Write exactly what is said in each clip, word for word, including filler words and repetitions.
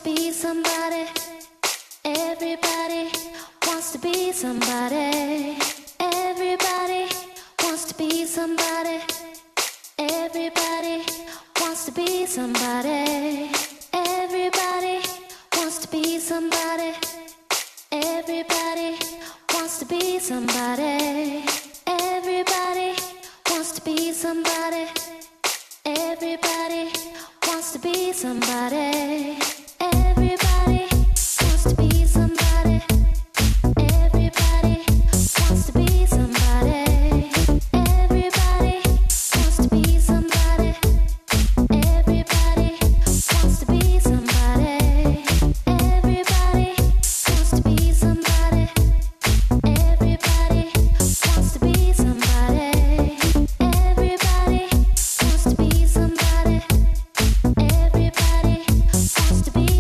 be somebody. Everybody wants to be somebody. Everybody wants to be somebody. Everybody wants to be somebody. Everybody wants to be somebody. Everybody wants to be somebody. Everybody wants to be somebody. Everybody wants to be somebody. Everybody wants to be somebody. Everybody wants to be somebody. Everybody wants to be somebody. Everybody wants to be somebody. Everybody wants to be somebody. Everybody wants to be somebody. Everybody wants to be somebody. Everybody wants to be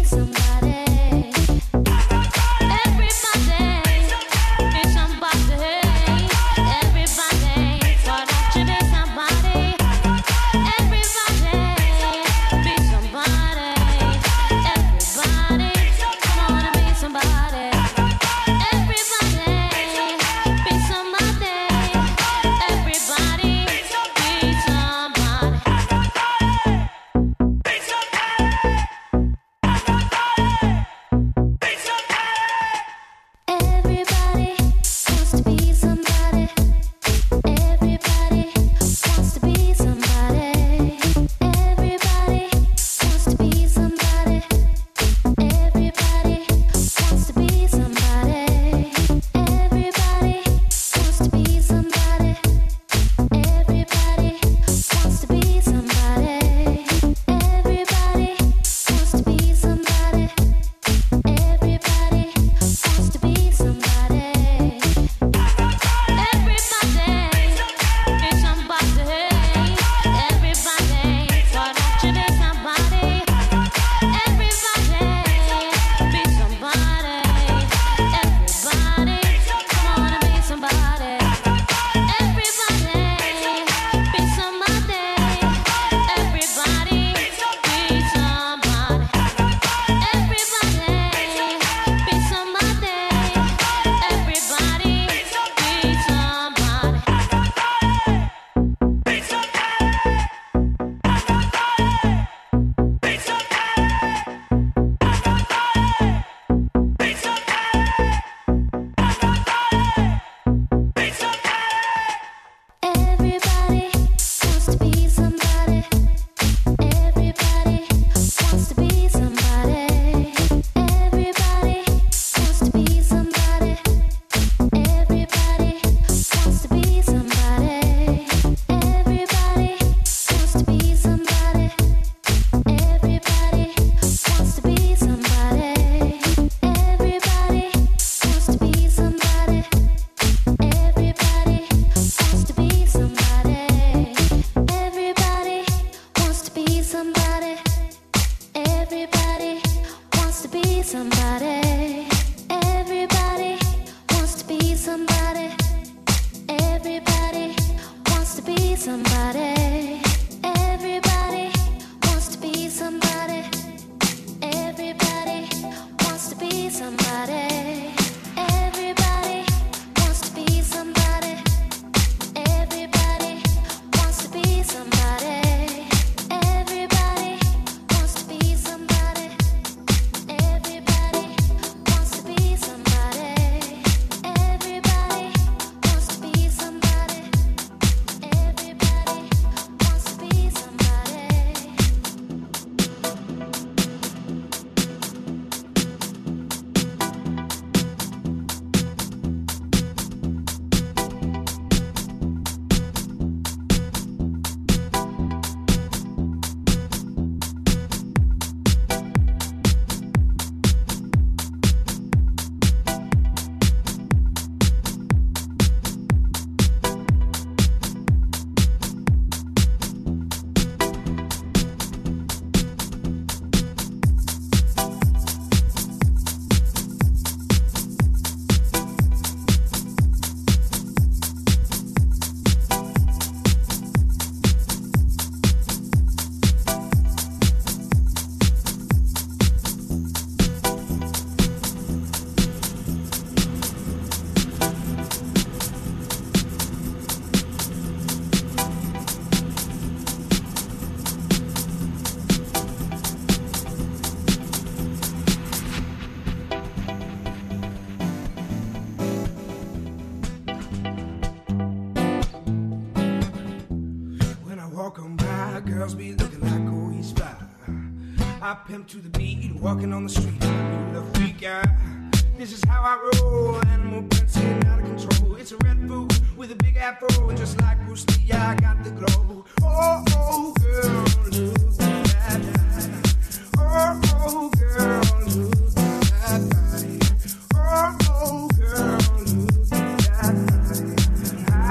hot pimp to the beat, walking on the street, the freak guy. This is how I roll, animal prince getting out of control. It's a red food with a big afro, and just like Bruce Lee, I got the glow. Oh, oh, girl, look at that. Oh, oh, girl, look at that body. Oh, oh, girl, look at that body. Ah.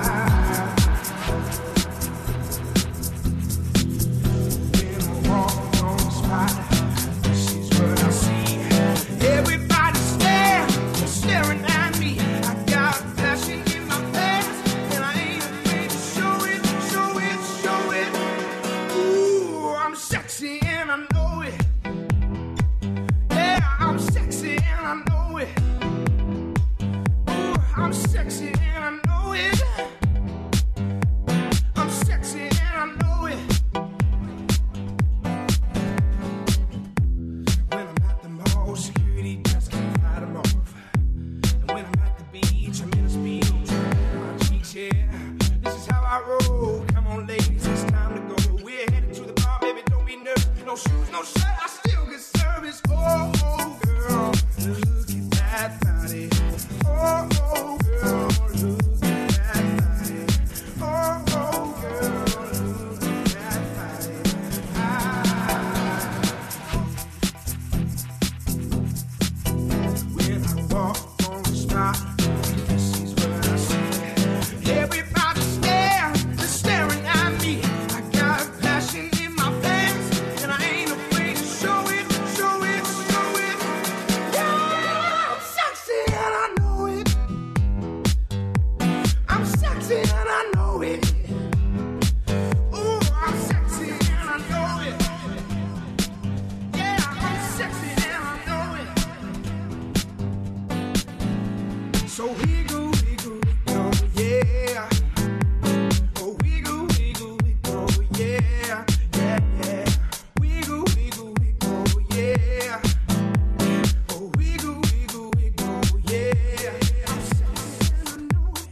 When I walk on the spot, this is what I see. Everybody stare, they're staring at me. I got passion in my pants, and I ain't afraid to show it, show it, show it. Ooh, I'm sexy and I know it. Yeah, I'm sexy and I know it. Ooh, I'm sexy and I know it. I'm sexy and I know it. When I'm at the mall, security just can't fight them off. And when I'm at the beach, I'm in a speedo, trying my cheeks, yeah. This is how I roll. Come on, ladies, it's time to go. We're headed to the bar, baby, don't be nervous. No shoes, no shirt, I still get service. Oh, oh, girl, look at that body. Oh, oh, girl, look at that body. Oh, oh, girl, look at that body. Ah. When I walk on the spot, this is what I see. Everybody stare, they're staring at me. I got passion in my pants, and I ain't afraid to show it, show it, show it. Yeah, I'm sexy and I know it. I'm sexy and I know it. Ooh, I'm sexy and I know it. Yeah, I'm sexy and I know it. So wiggle, wiggle, wiggle, yeah. Oh, wiggle, wiggle, wiggle, yeah. Yeah, yeah. Wiggle, wiggle, wiggle, yeah. Oh, wiggle, wiggle, wiggle, yeah. I'm sexy and I know it.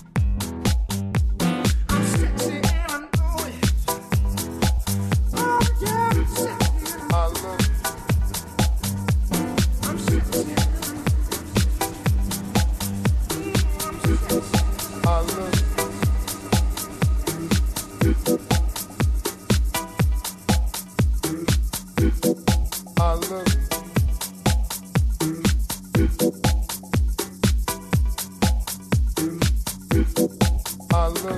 I'm sexy and I know it. Oh, yeah, I'm sexy and I know it. I'm sexy and I know it. I'm sexy. I love I love I love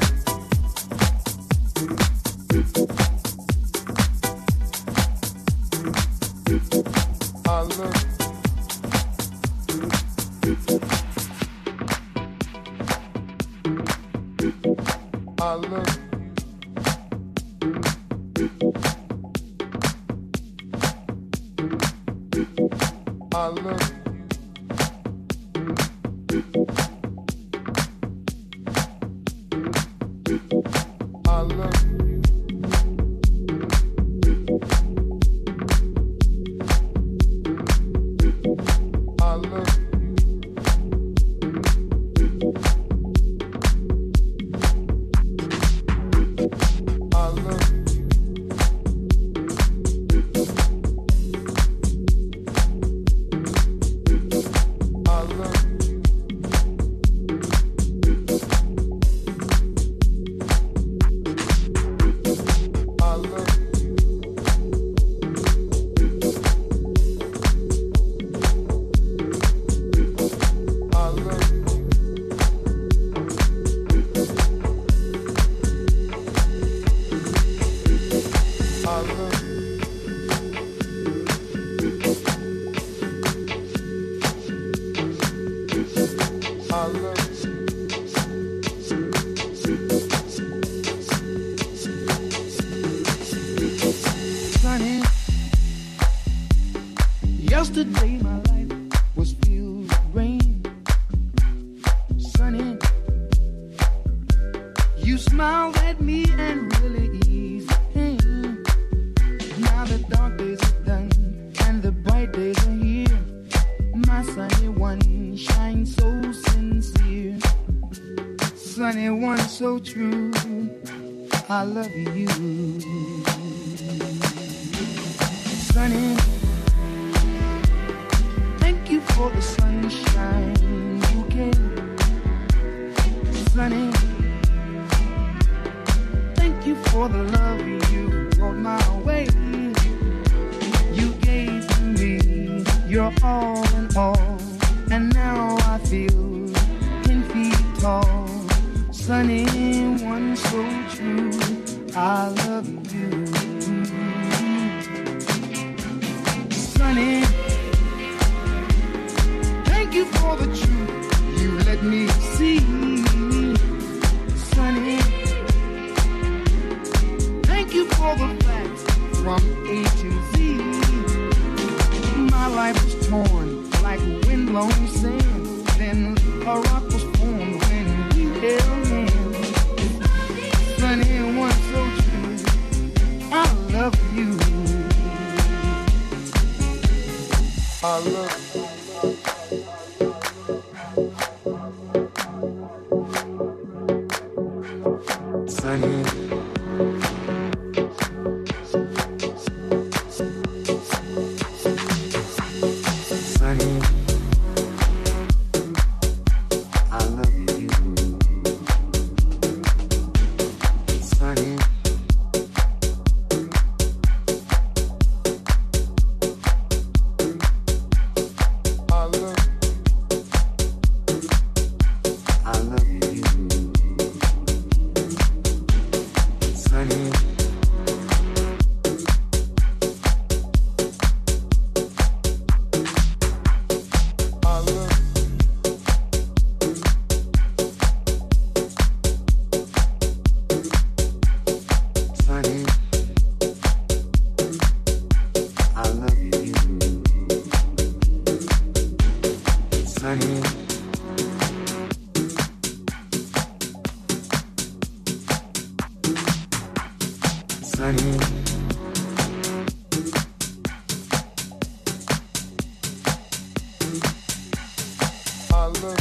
I love I love I love I love I love I love I love I love I love I love I love Sunny. Yesterday my life was filled with rain. Sunny, you smiled at me and really eased the pain. Now the dark days are done and the bright days are here. My sunny one shines so sincere. Sunny one so true. I love you. Sunny, thank you for the sunshine you gave. Sunny, thank you for the love you brought my way. You gave to me your all in all, and now I feel ten feet tall. Sunny, one so true, I love you. Sunny, thank you for the truth you let me see. Sunny, thank you for the facts from A to Z. My life was torn like windblown sand, then a rock was formed when we held hands. Sunny, one so true, I love you. I love you. Sunny, Sunny, I love you. Sunny, I love I love you. Sunny, I love Sunny, I love you. Sunny, Sunny, I love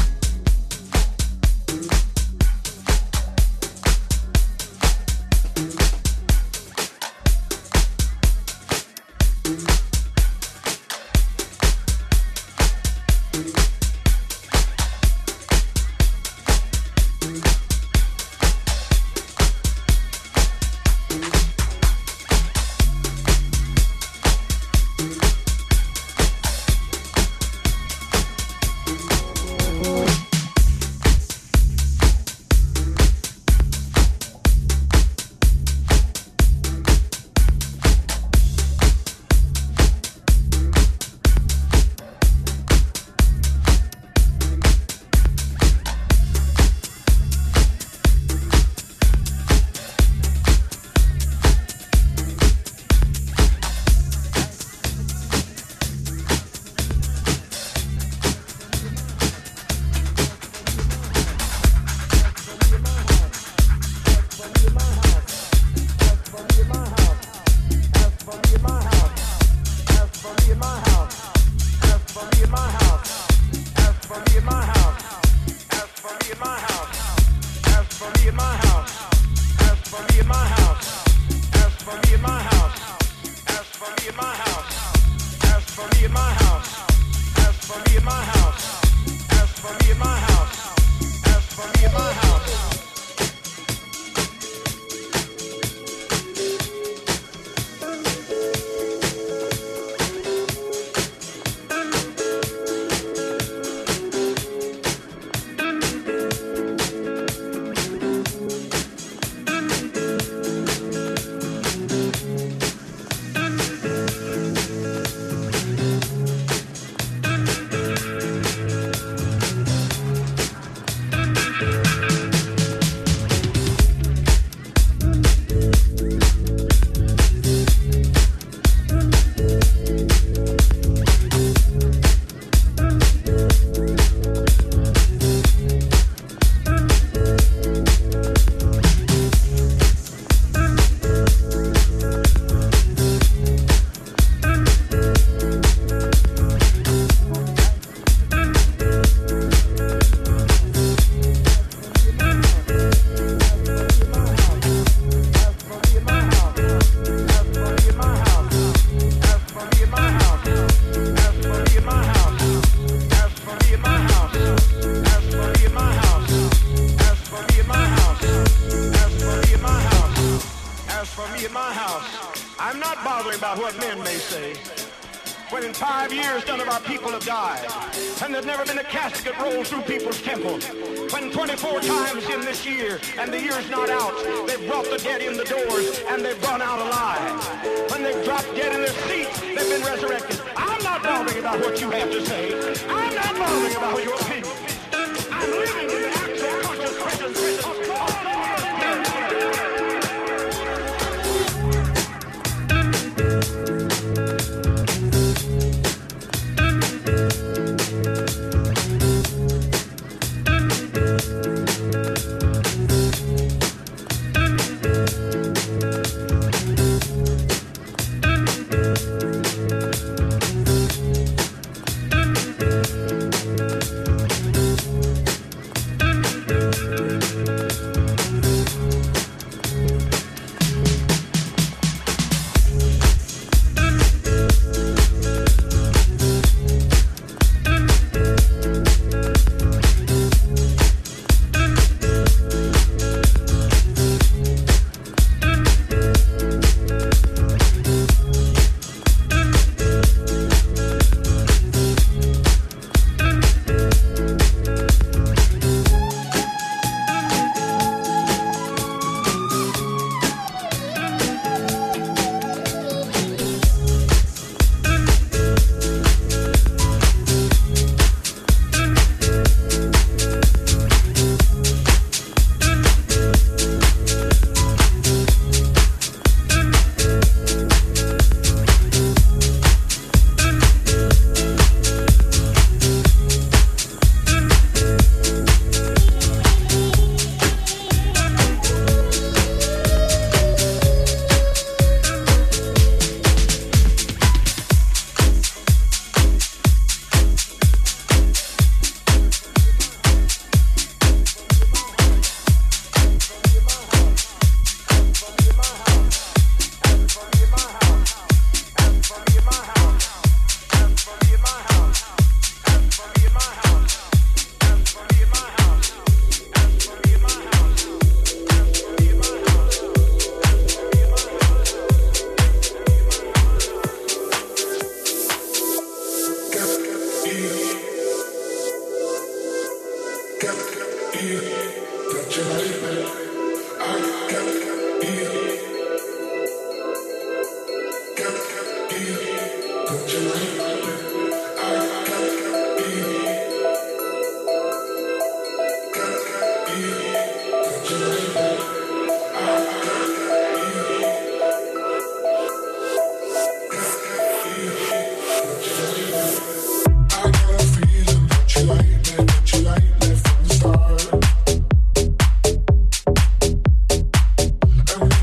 man may say, when in five years none of our people have died, and there's never been a casket rolled through people's temple, when twenty-four times in this year, and the year's not out, they've brought the dead in the doors, and they've gone out alive. When they've dropped dead in their seats, they've been resurrected. I'm not bothering about what you have to say. I'm not bothering about your opinion. I'm living in the actual conscious presence of God.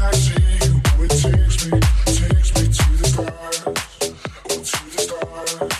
To the stars.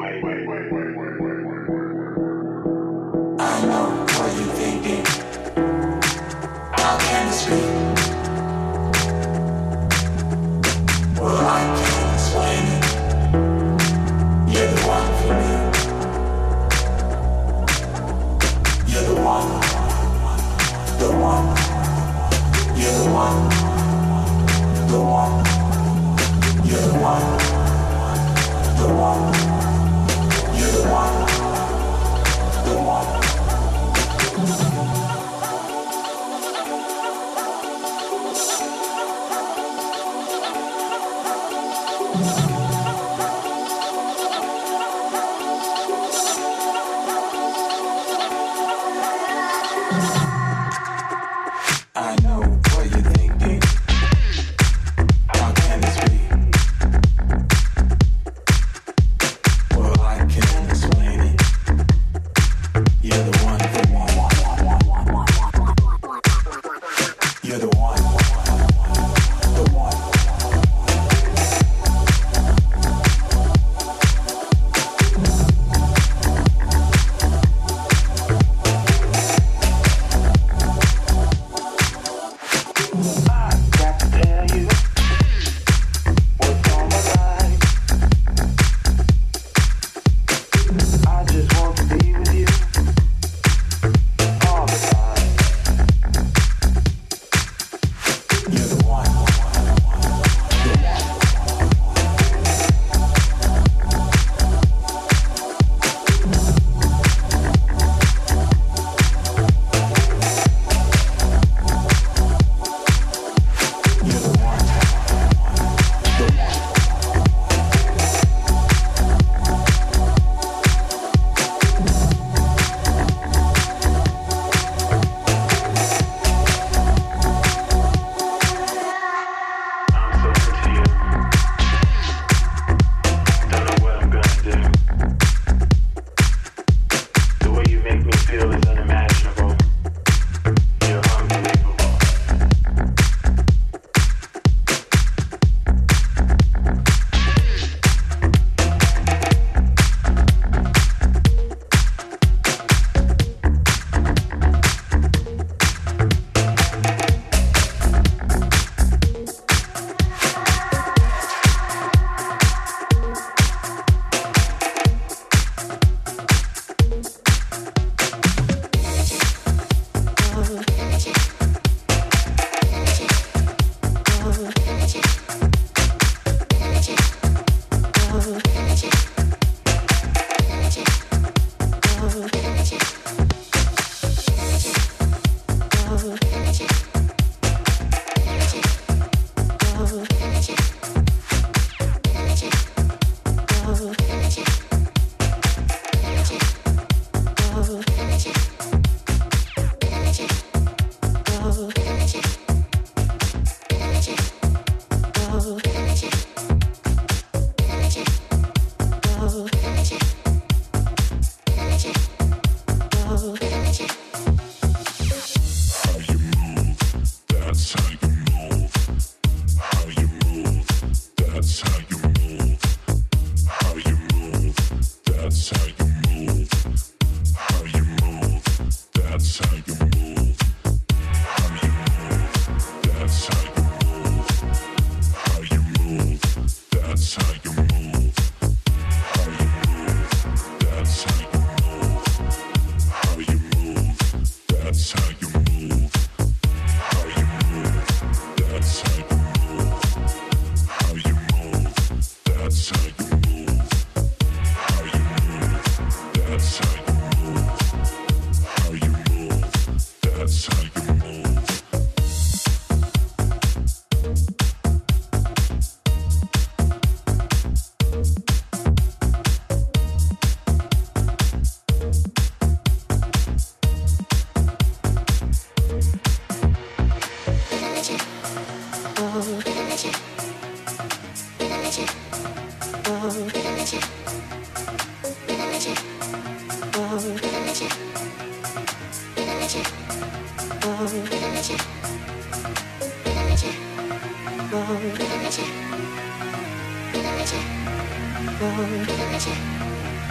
Energy.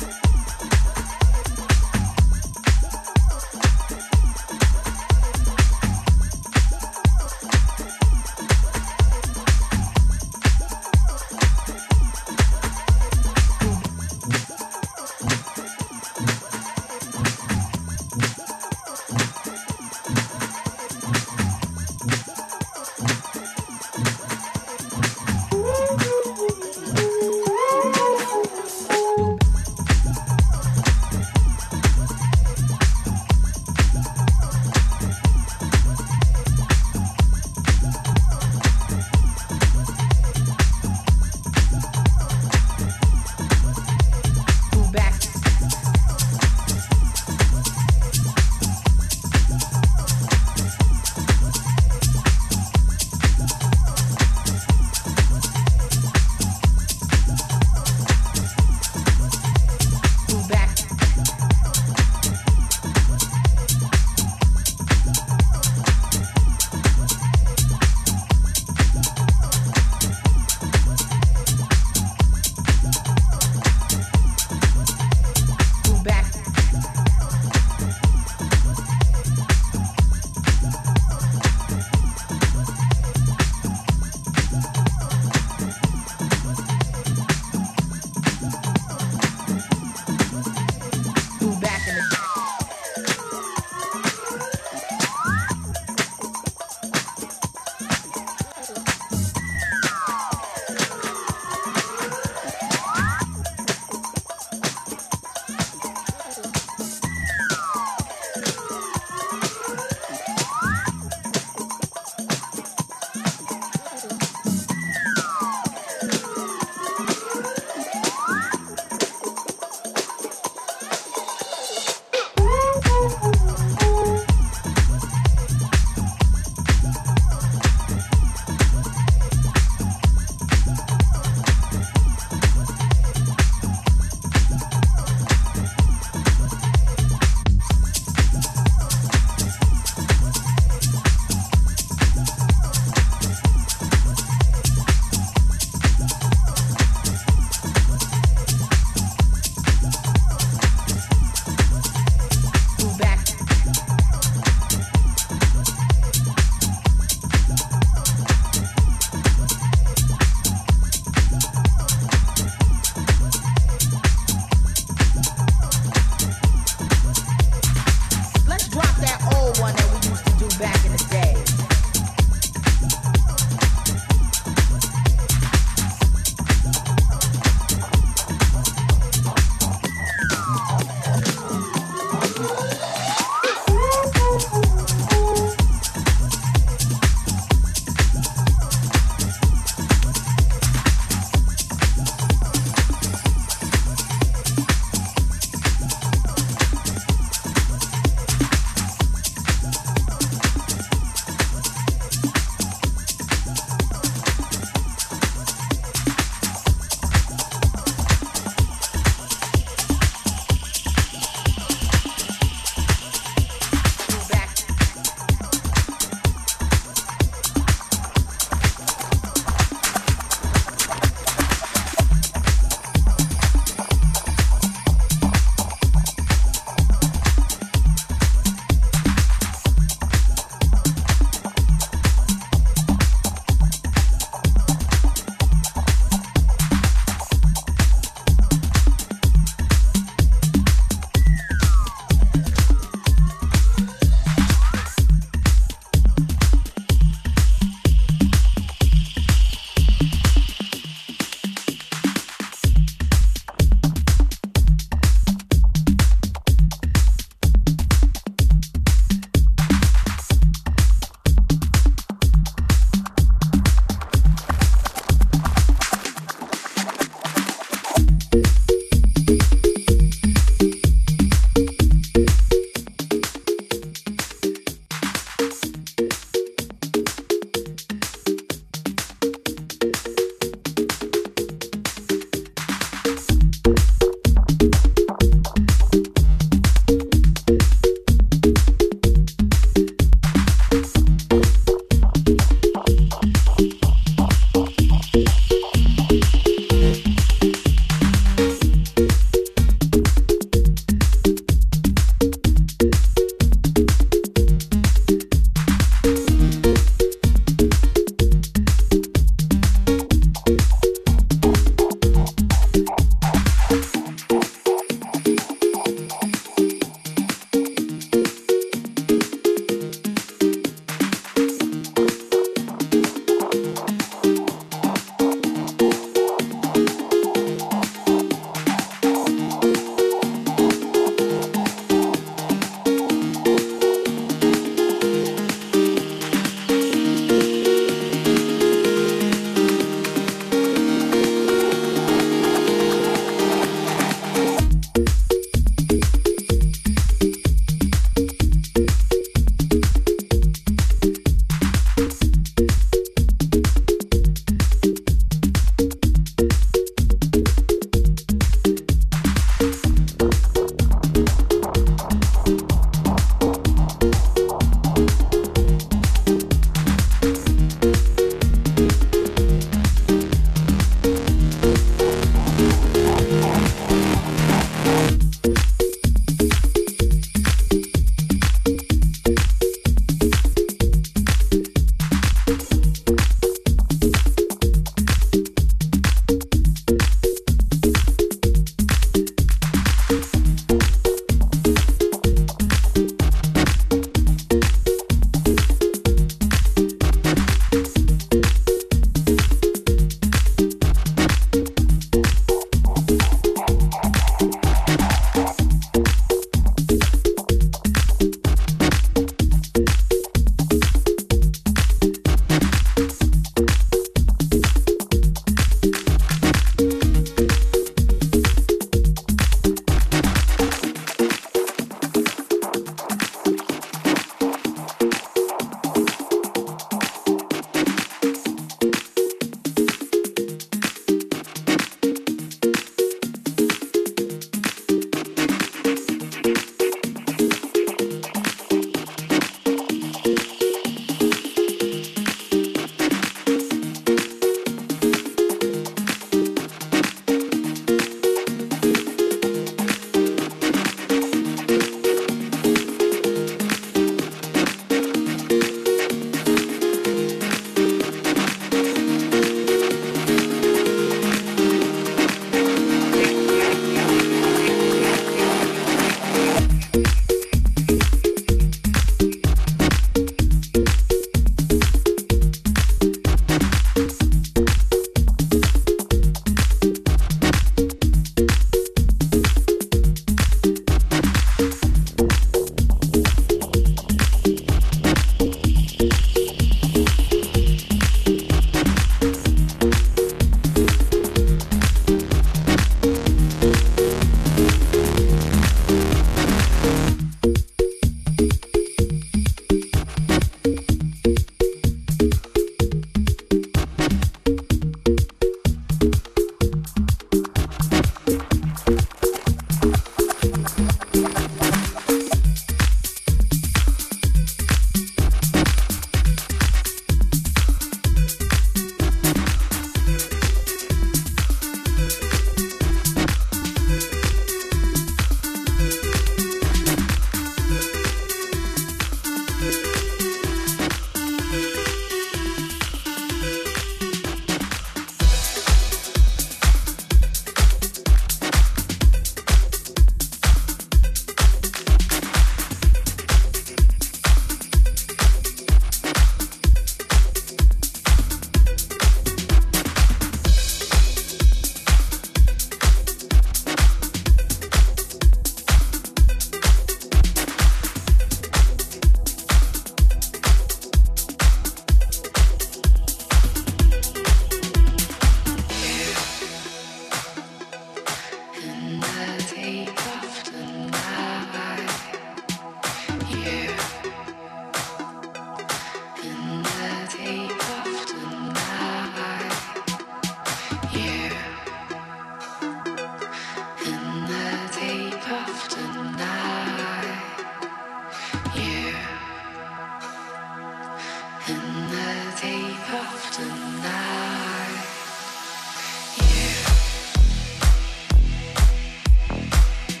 Tonight, yeah.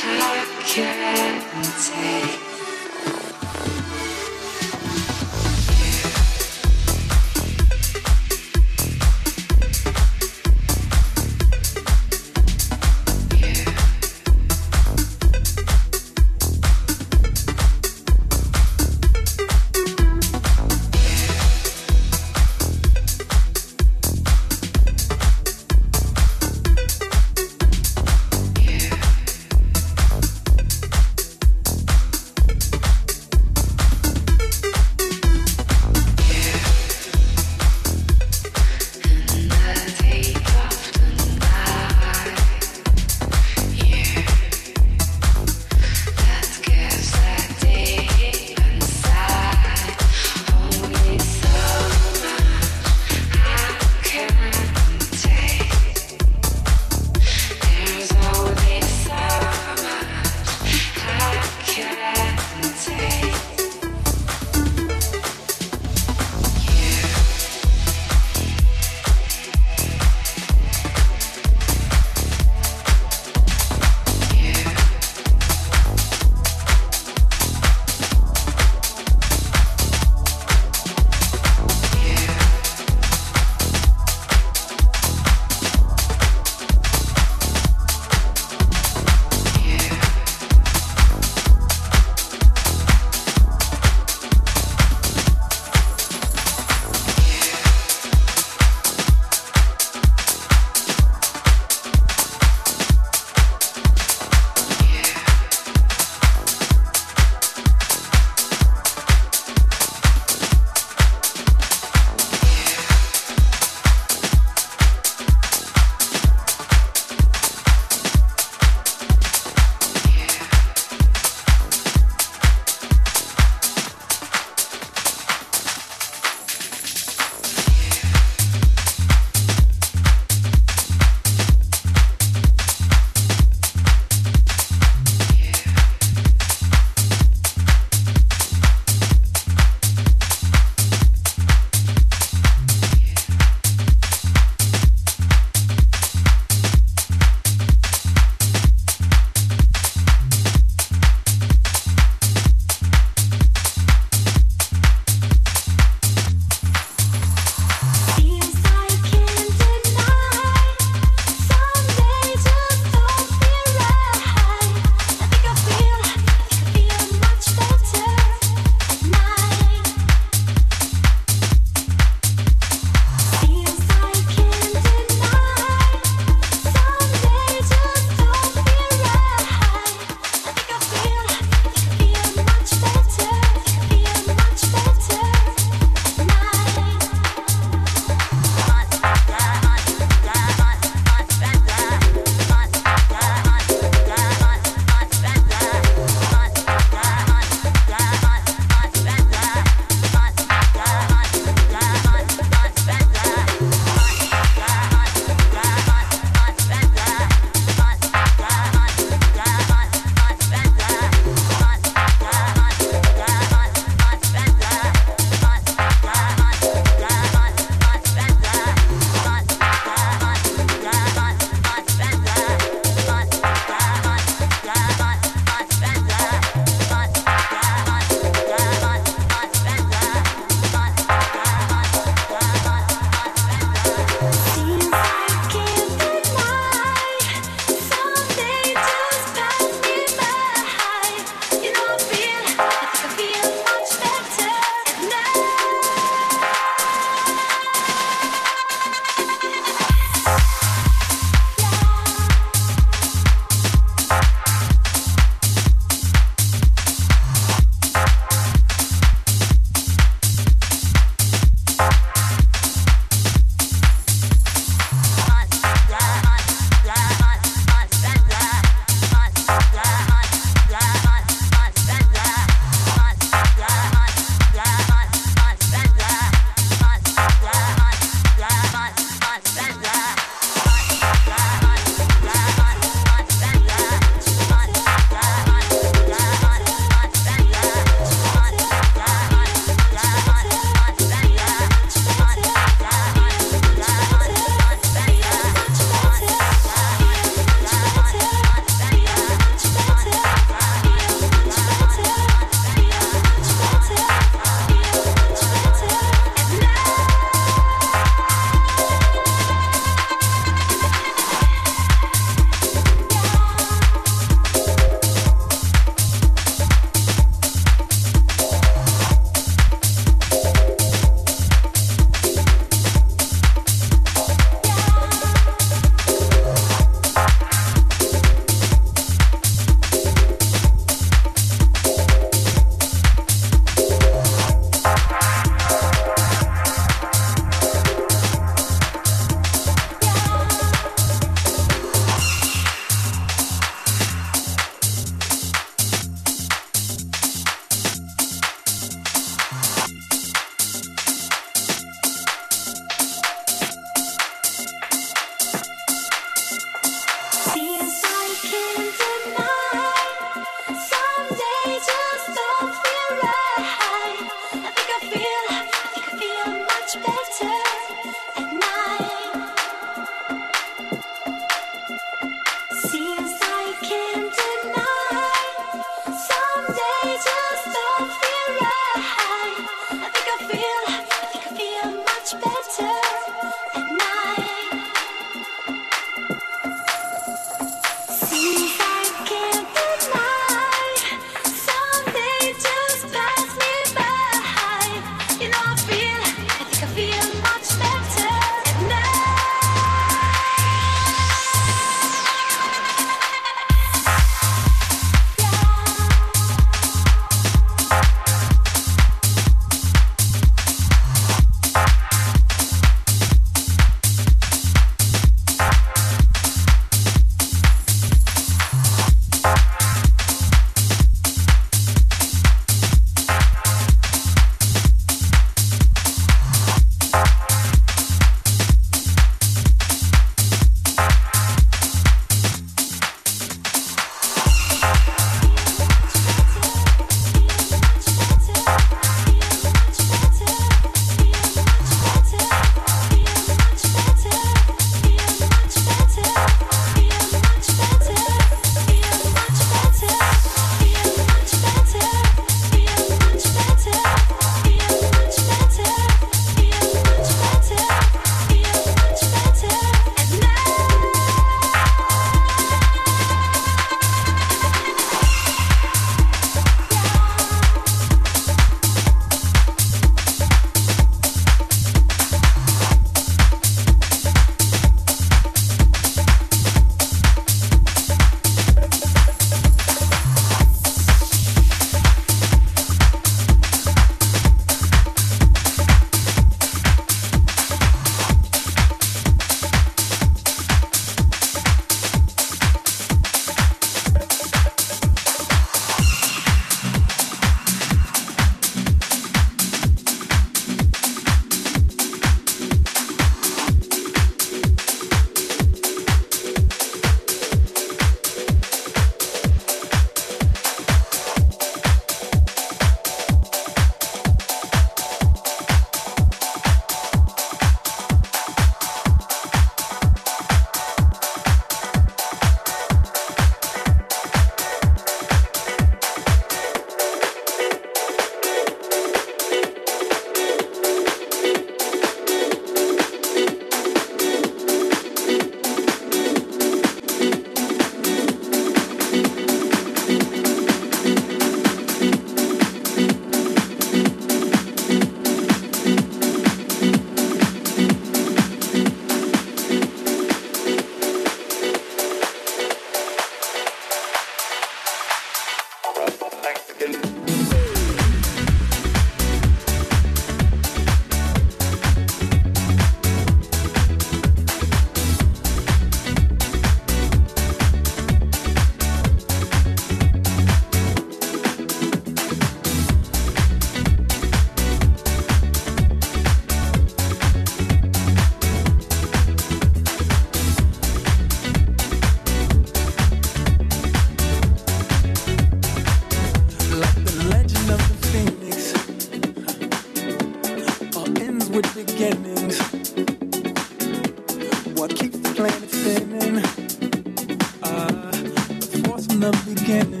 What keeps the planet spinning? Uh, the force from the beginning.